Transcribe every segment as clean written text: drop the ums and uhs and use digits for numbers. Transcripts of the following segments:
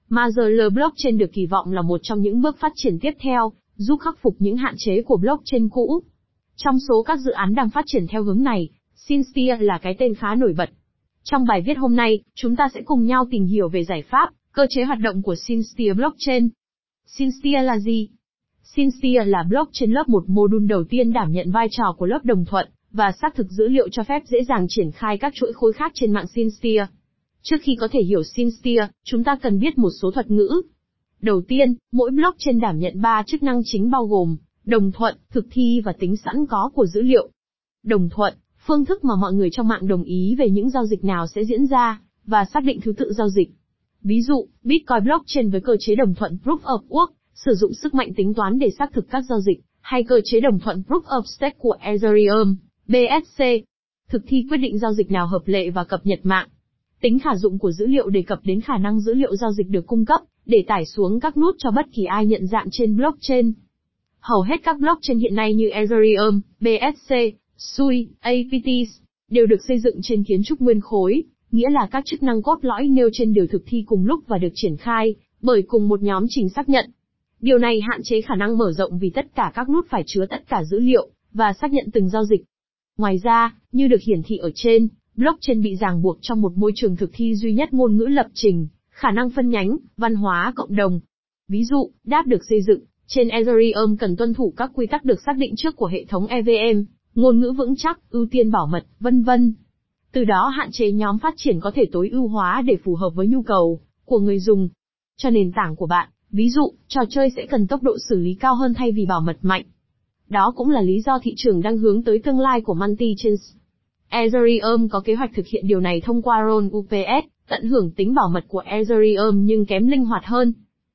Motherlode Blockchain được kỳ vọng là một trong những bước phát triển tiếp theo, giúp khắc phục những hạn chế của blockchain cũ. Trong số các dự án đang phát triển theo hướng này, Synsphere là cái tên khá nổi bật. Trong bài viết hôm nay, chúng ta sẽ cùng nhau tìm hiểu về giải pháp, cơ chế hoạt động của Synsphere Blockchain. Synsphere là gì? Synsphere là blockchain lớp một module đầu tiên đảm nhận vai trò của lớp đồng thuận, và xác thực dữ liệu cho phép dễ dàng triển khai các chuỗi khối khác trên mạng Synsphere. Trước khi có thể hiểu Synsphere, chúng ta cần biết một số thuật ngữ. Đầu tiên, mỗi blockchain đảm nhận 3 chức năng chính bao gồm đồng thuận, thực thi và tính sẵn có của dữ liệu. Đồng thuận, phương thức mà mọi người trong mạng đồng ý về những giao dịch nào sẽ diễn ra, và xác định thứ tự giao dịch. Ví dụ, Bitcoin blockchain với cơ chế đồng thuận Proof of Work, sử dụng sức mạnh tính toán để xác thực các giao dịch, hay cơ chế đồng thuận Proof of Stake của Ethereum, BSC. Thực thi quyết định giao dịch nào hợp lệ và cập nhật mạng. Tính khả dụng của dữ liệu đề cập đến khả năng dữ liệu giao dịch được cung cấp, để tải xuống các nút cho bất kỳ ai nhận dạng trên blockchain. Hầu hết các blockchain hiện nay như Ethereum, BSC, Sui, APTs, đều được xây dựng trên kiến trúc nguyên khối, nghĩa là các chức năng cốt lõi nêu trên đều thực thi cùng lúc và được triển khai bởi cùng một nhóm trình xác nhận. Điều này hạn chế khả năng mở rộng vì tất cả các nút phải chứa tất cả dữ liệu và xác nhận từng giao dịch. Ngoài ra, như được hiển thị ở trên, blockchain bị ràng buộc trong một môi trường thực thi duy nhất ngôn ngữ lập trình, khả năng phân nhánh, văn hóa cộng đồng. Ví dụ, DApp được xây dựng trên Ethereum cần tuân thủ các quy tắc được xác định trước của hệ thống EVM, ngôn ngữ vững chắc, ưu tiên bảo mật, vân vân. Từ đó hạn chế nhóm phát triển có thể tối ưu hóa để phù hợp với nhu cầu của người dùng. Cho nền tảng của bạn, ví dụ, trò chơi sẽ cần tốc độ xử lý cao hơn thay vì bảo mật mạnh. Đó cũng là lý do thị trường đang hướng tới tương lai của multi-chains. Ethereum có kế hoạch thực hiện điều này thông qua RON UPS, tận hưởng tính bảo mật của Ethereum nhưng kém linh hoạt hơn.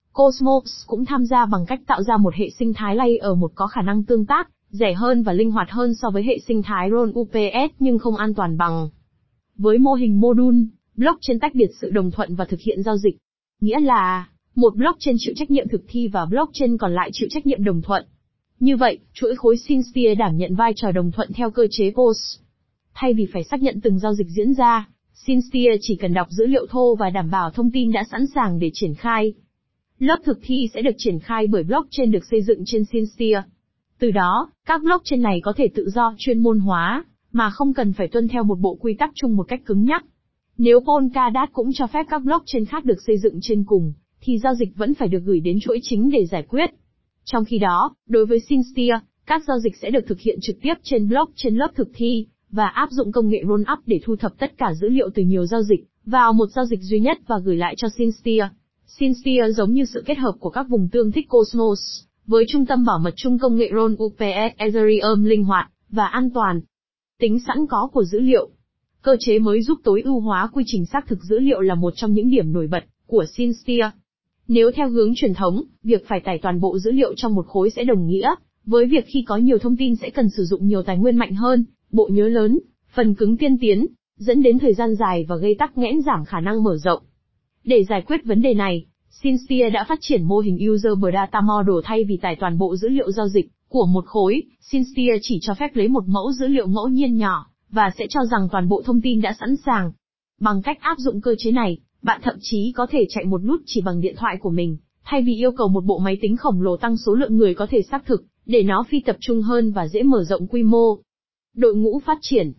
Cosmos cũng tham gia bằng cách tạo ra một hệ sinh thái Layer 1 có khả năng tương tác, rẻ hơn và linh hoạt hơn so với hệ sinh thái RON UPS nhưng không an toàn bằng. Với mô hình module, blockchain tách biệt sự đồng thuận và thực hiện giao dịch. Nghĩa là, một blockchain chịu trách nhiệm thực thi và blockchain còn lại chịu trách nhiệm đồng thuận. Như vậy, chuỗi khối Synsphere đảm nhận vai trò đồng thuận theo cơ chế POS. Thay vì phải xác nhận từng giao dịch diễn ra, Synsphere chỉ cần đọc dữ liệu thô và đảm bảo thông tin đã sẵn sàng để triển khai. Lớp thực thi sẽ được triển khai bởi blockchain được xây dựng trên Synsphere. Từ đó, các blockchain này có thể tự do chuyên môn hóa, mà không cần phải tuân theo một bộ quy tắc chung một cách cứng nhắc. Nếu Polkadot cũng cho phép các blockchain khác được xây dựng trên cùng, thì giao dịch vẫn phải được gửi đến chuỗi chính để giải quyết. Trong khi đó, đối với Synsphere, các giao dịch sẽ được thực hiện trực tiếp trên blockchain lớp thực thi, và áp dụng công nghệ roll-up để thu thập tất cả dữ liệu từ nhiều giao dịch, vào một giao dịch duy nhất và gửi lại cho Synsphere. Synsphere giống như sự kết hợp của các vùng tương thích Cosmos, với trung tâm bảo mật chung công nghệ RON UPS Ethereum linh hoạt và an toàn. Tính sẵn có của dữ liệu. Cơ chế mới giúp tối ưu hóa quy trình xác thực dữ liệu là một trong những điểm nổi bật của Synsphere. Nếu theo hướng truyền thống, việc phải tải toàn bộ dữ liệu trong một khối sẽ đồng nghĩa với việc khi có nhiều thông tin sẽ cần sử dụng nhiều tài nguyên mạnh hơn, bộ nhớ lớn, phần cứng tiên tiến, dẫn đến thời gian dài và gây tắc nghẽn giảm khả năng mở rộng. Để giải quyết vấn đề này, Synsphere đã phát triển mô hình User per Data Model thay vì tải toàn bộ dữ liệu giao dịch của một khối. Synsphere chỉ cho phép lấy một mẫu dữ liệu ngẫu nhiên nhỏ, và sẽ cho rằng toàn bộ thông tin đã sẵn sàng. Bằng cách áp dụng cơ chế này, bạn thậm chí có thể chạy một nút chỉ bằng điện thoại của mình, thay vì yêu cầu một bộ máy tính khổng lồ tăng số lượng người có thể xác thực, để nó phi tập trung hơn và dễ mở rộng quy mô. Đội ngũ phát triển.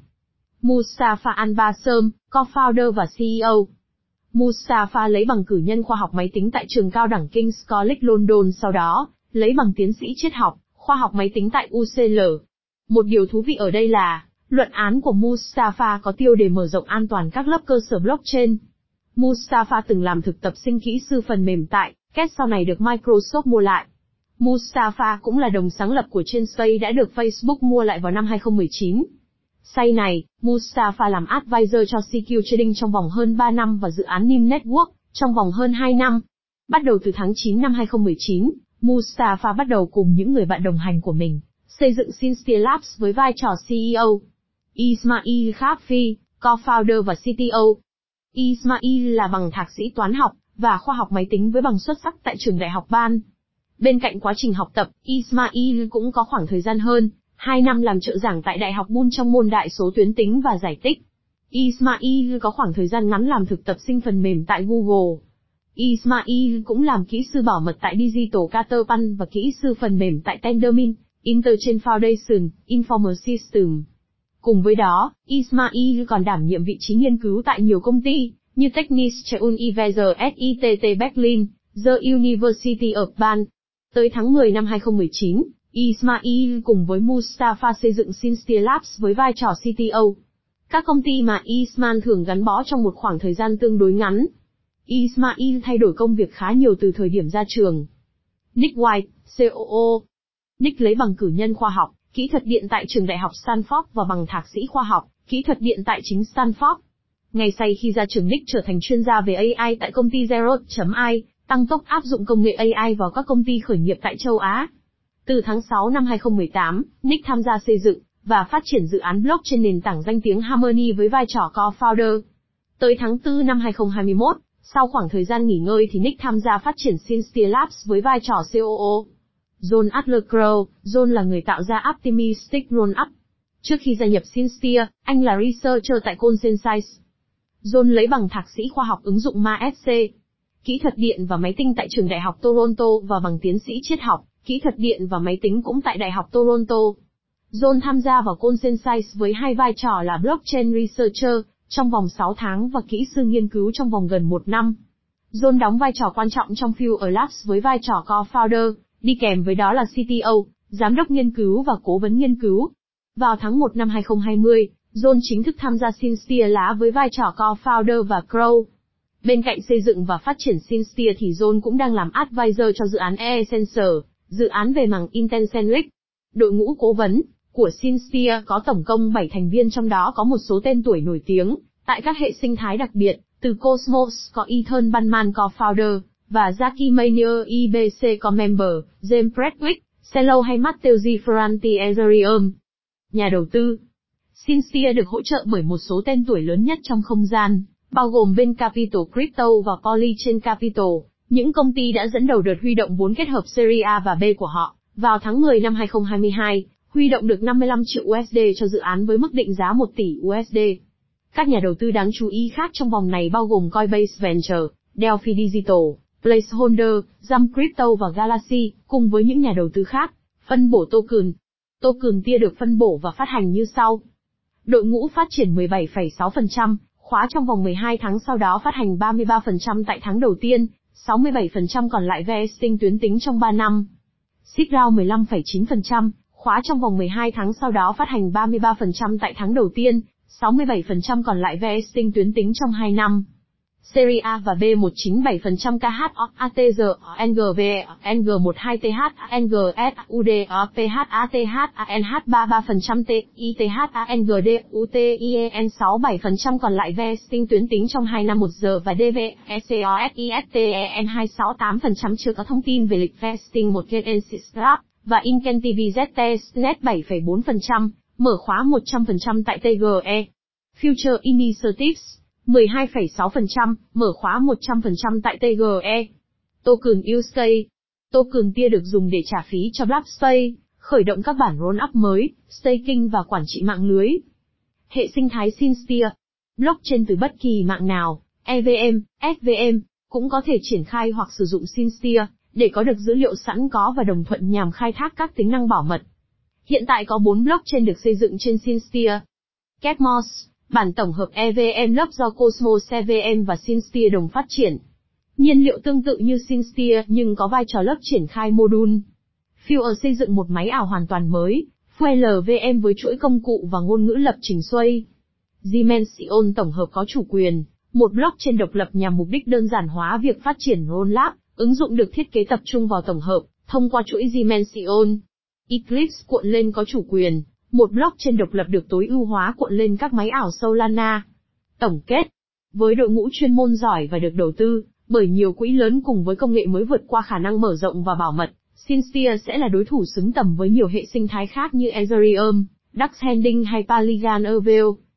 Mustafa Al-Bassem, co-founder và CEO. Mustafa lấy bằng cử nhân khoa học máy tính tại trường cao đẳng King's College London, sau đó lấy bằng tiến sĩ triết học, khoa học máy tính tại UCL. Một điều thú vị ở đây là, luận án của Mustafa có tiêu đề mở rộng an toàn các lớp cơ sở blockchain. Mustafa từng làm thực tập sinh kỹ sư phần mềm tại Ket, sau này được Microsoft mua lại. Mustafa cũng là đồng sáng lập của Chainspace đã được Facebook mua lại vào năm 2019. Sau này, Mustafa làm advisor cho CQ Trading trong vòng hơn 3 năm và dự án NIM Network trong vòng hơn 2 năm. Bắt đầu từ tháng 9 năm 2019, Mustafa bắt đầu cùng những người bạn đồng hành của mình, xây dựng Synsphere Labs với vai trò CEO. Ismail Khafi, co-founder và CTO. Ismail là bằng thạc sĩ toán học và khoa học máy tính với bằng xuất sắc tại trường đại học Ban. Bên cạnh quá trình học tập, Ismail cũng có khoảng thời gian hơn 2 năm làm trợ giảng tại Đại học Bull trong môn đại số tuyến tính và giải tích. Ismail có khoảng thời gian ngắn làm thực tập sinh phần mềm tại Google. Ismail cũng làm kỹ sư bảo mật tại Digital Caterpillar và kỹ sư phần mềm tại Tendermint, Interchain Foundation, Informer System. Cùng với đó, Ismail còn đảm nhiệm vị trí nghiên cứu tại nhiều công ty, như Technische Universität SITT Berlin, The University of Bonn. Tới tháng 10 năm 2019, Ismail cùng với Mustafa xây dựng Sincere Labs với vai trò CTO. Các công ty mà Ismail thường gắn bó trong một khoảng thời gian tương đối ngắn. Ismail thay đổi công việc khá nhiều từ thời điểm ra trường. Nick White, COO. Nick lấy bằng cử nhân khoa học, kỹ thuật điện tại trường đại học Stanford và bằng thạc sĩ khoa học, kỹ thuật điện tại chính Stanford. Ngày sau khi ra trường Nick trở thành chuyên gia về AI tại công ty Zero.ai, tăng tốc áp dụng công nghệ AI vào các công ty khởi nghiệp tại châu Á. Từ tháng 6 năm 2018, Nick tham gia xây dựng và phát triển dự án block trên nền tảng danh tiếng Harmony với vai trò co-founder. Tới tháng 4 năm 2021, sau khoảng thời gian nghỉ ngơi thì Nick tham gia phát triển Sincere Labs với vai trò COO. John Adler-Crowe, John là người tạo ra Optimistic Rollup. Trước khi gia nhập Sincere, anh là researcher tại Consensys. John lấy bằng thạc sĩ khoa học ứng dụng MASc, kỹ thuật điện và máy tinh tại trường đại học Toronto và bằng tiến sĩ triết học, kỹ thuật điện và máy tính cũng tại đại học Toronto. John tham gia vào Consensys với hai vai trò là blockchain researcher trong vòng 6 tháng và kỹ sư nghiên cứu trong vòng gần 1 năm. John đóng vai trò quan trọng trong Fuel Labs với vai trò co-founder, đi kèm với đó là CTO, giám đốc nghiên cứu và cố vấn nghiên cứu. Vào tháng 1 năm 2020, John chính thức tham gia Sincere Labs với vai trò co-founder và Crowe. Bên cạnh xây dựng và phát triển Sincere thì John cũng đang làm advisor cho dự án e-Sensor, dự án về màng IntelliSense. Đội ngũ cố vấn của Sincere có tổng cộng 7 thành viên, trong đó có một số tên tuổi nổi tiếng tại các hệ sinh thái đặc biệt, từ Cosmos có Ethan Banman co-founder và Jackie Mayer IBC co-member, James Bradwick, Celo hay Matteo Ferranti Ethereum. Nhà đầu tư Sincere được hỗ trợ bởi một số tên tuổi lớn nhất trong không gian, bao gồm Bain Capital Crypto và Polychain Capital, những công ty đã dẫn đầu đợt huy động vốn kết hợp Series A và B của họ. Vào tháng 10 năm 2022, huy động được 55 triệu USD cho dự án với mức định giá 1 tỷ USD. Các nhà đầu tư đáng chú ý khác trong vòng này bao gồm Coinbase Venture, Delphi Digital, Placeholder, Jump Crypto và Galaxy, cùng với những nhà đầu tư khác. Phân bổ token. Token tia được phân bổ và phát hành như sau. Đội ngũ phát triển 17,6%, khóa trong vòng 12 tháng, sau đó phát hành 33% tại tháng đầu tiên, 67% còn lại vesting tuyến tính trong 3 năm. Seed round 15,9%, khóa trong vòng 12 tháng, sau đó phát hành 33% tại tháng đầu tiên, 67% còn lại vesting tuyến tính trong 2 năm. Series A và B 197% KHOATG NGV NG12TH NGSUD PHATH ANH 33% TITH ANGD UTIEN 67% còn lại vesting tuyến tính trong 2 năm 1 giờ và DV ECOSISTEN 268% chưa có thông tin về lịch vesting một Gensysrap và Incentive ZT Net 7,4%, mở khóa 100% tại TGE. Future Initiatives 12,6%, mở khóa 100% tại TGE. Token Use Case. Token tia được dùng để trả phí cho Blockspace, khởi động các bản roll-up mới, staking và quản trị mạng lưới. Hệ sinh thái Sincere. Blockchain từ bất kỳ mạng nào, EVM, SVM, cũng có thể triển khai hoặc sử dụng Sincere, để có được dữ liệu sẵn có và đồng thuận nhằm khai thác các tính năng bảo mật. Hiện tại có 4 blockchain được xây dựng trên Sincere. Cosmos, bản tổng hợp EVM lớp do Cosmos EVM và Sincere đồng phát triển. Nhiên liệu tương tự như Sincere nhưng có vai trò lớp triển khai module. Fuel xây dựng một máy ảo hoàn toàn mới, FuelVM với chuỗi công cụ và ngôn ngữ lập trình Sway. Dimension tổng hợp có chủ quyền, một blockchain độc lập nhằm mục đích đơn giản hóa việc phát triển roll-up, ứng dụng được thiết kế tập trung vào tổng hợp, thông qua chuỗi Dimension. Eclipse cuộn lên có chủ quyền, một blockchain độc lập được tối ưu hóa cuộn lên các máy ảo Solana. Tổng kết, với đội ngũ chuyên môn giỏi và được đầu tư bởi nhiều quỹ lớn cùng với công nghệ mới vượt qua khả năng mở rộng và bảo mật, Sincere sẽ là đối thủ xứng tầm với nhiều hệ sinh thái khác như Ethereum, Dax Handling hay Polygon Evil.